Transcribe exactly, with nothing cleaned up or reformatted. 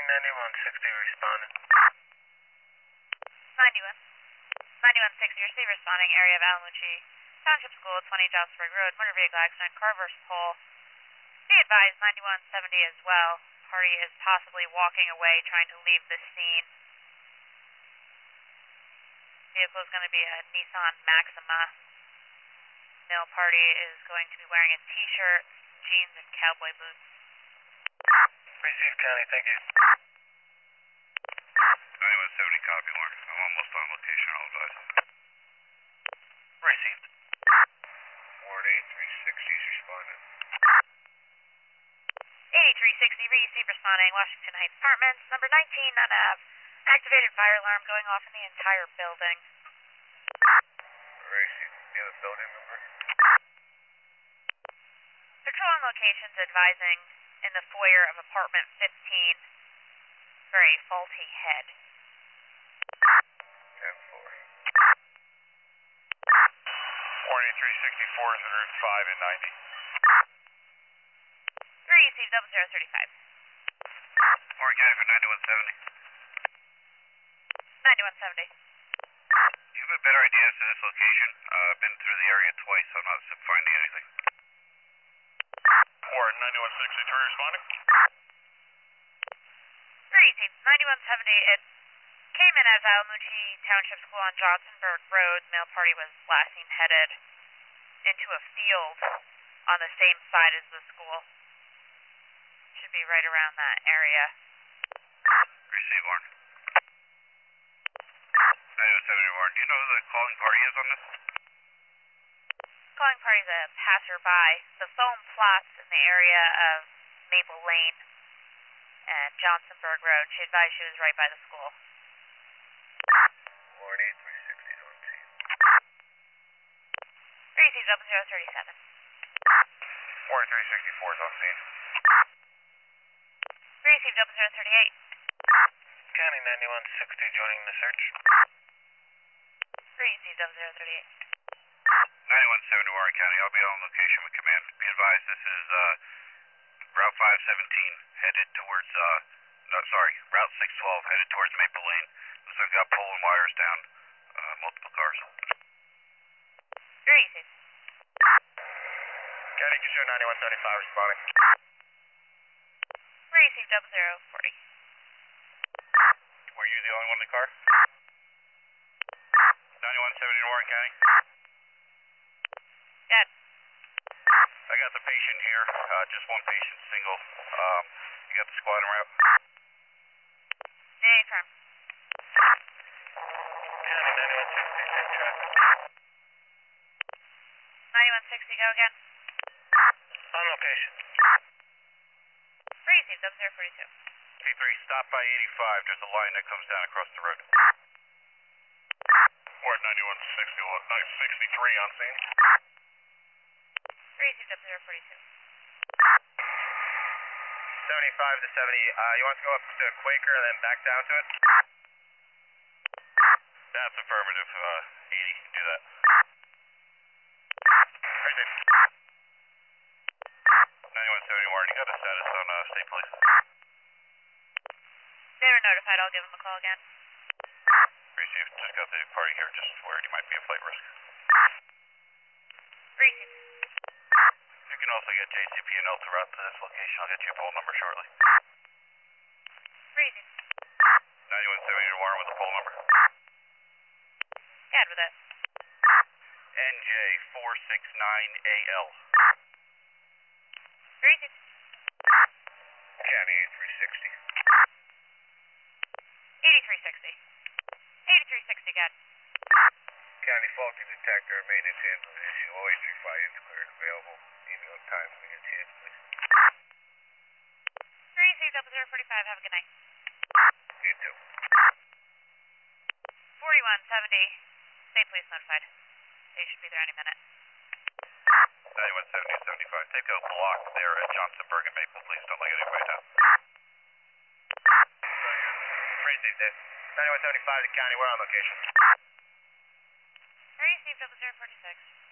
ninety-one sixty responding. ninety-one. ninety-one sixty, receive responding, area of Alamucci Township School, twenty Josford Road, motor vehicle accident, car versus pole. Be advised, ninety-one seventy as well. Party is possibly walking away, trying to leave the scene. Vehicle is going to be a Nissan Maxima. Male party is going to be wearing a t-shirt, jeans, and cowboy boots. Receive County, thank you. ninety-one seventy, copy, Warren. I'm almost on location, I'll advise. Received. Warren eighty-three sixty is responding. eighty-three sixty, receive responding, Washington Heights Apartments, number nineteen, Nunn Ave. Activated fire alarm going off in the entire building. Received. Do you have a building number? Patrol on locations advising in the foyer of apartment fifteen for a faulty head. ten four. Warren eighty-three sixty-four is in Route five and ninety. Receive double zero thirty-five. Warren County for ninety-one seventy. ninety-one seventy. Do you have a better idea as to this location? Uh, I've been through the area twice, I'm not finding anything. Warren ninety-one sixty-three responding. Receive ninety-one seventy. It came in as Alamucci Township School on Johnsonburg Road. Male party was last seen headed into a field on the same side as the school. Should be right around that area. Receive, Warren. ninety-one seventy, Warren. Do you know who the calling party is on this? Calling party is a passerby. The foam plots in the area of Maple Lane and Johnsonburg Road. She advised she was right by the school. Warren eighty-three sixty is on scene. Receive double zero thirty-seven. Warren three sixty-four is on scene. Receive double zero thirty-eight. County ninety-one sixty joining the search. Receive double zero thirty-eight. ninety-one seventy, Warren County. I'll be on location with command. Be advised, this is uh, Route five seventeen headed towards, uh, no, sorry, Route six twelve headed towards Maple Lane. Looks like we've got pole and wires down, uh, multiple cars. Receive. County Kishore ninety-one seventy-five responding. Receive double zero forty. Were you the only one in the car? ninety-one seventy to Warren County. Good. I got the patient here, uh, just one patient, single. Um, you got the squad en route? A firm. County ninety-one sixty, same track. ninety-one sixty, go again. On location. Receive double zero forty-two. P three, stop by eighty-five. There's a line that comes down across the road. Warren ninety-one sixty-three on scene. Receive double zero forty-two. seventy-five to seventy. Uh, you want to go up to Quaker and then back down to it? That's affirmative. Uh, eighty, do that. Crazy. ninety-one seventy, Warren, you got a status on uh, state police? They were notified. I'll give them a call again. Receive, just got the party here, just worried you might be a flight risk. Receive. You can also get J C P and L throughout to this location. I'll get you a poll number shortly. Receive. ninety-one seventy to Warren with a poll number. Good with it. N J four six nine A L. Receive. County eighty-three sixty. eighty-three sixty. eighty-three sixty, good. County faulty detector, maintenance handling issue. Always three five is cleared available. Email on time when we get a chance, please. Receive double zero forty-five. Have a good night. You too. forty-one seventy. State police notified. They should be there any minute. ninety-one seventy seventy-five. Take a block there at Johnsonburg and Maple. Please don't let anybody down. Receive, Dave. ninety-one seventy-five to County. We're on location. Receive double zero forty-six.